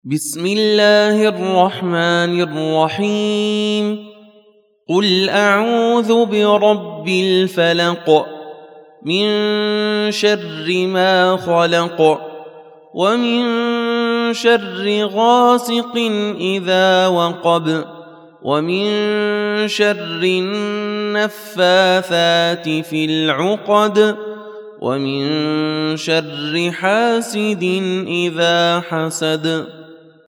بسم الله الرحمن الرحيم. قل أعوذ برب الفلق من شر ما خلق ومن شر غاسق إذا وقب ومن شر النفاثات في العقد ومن شر حاسد إذا حسد.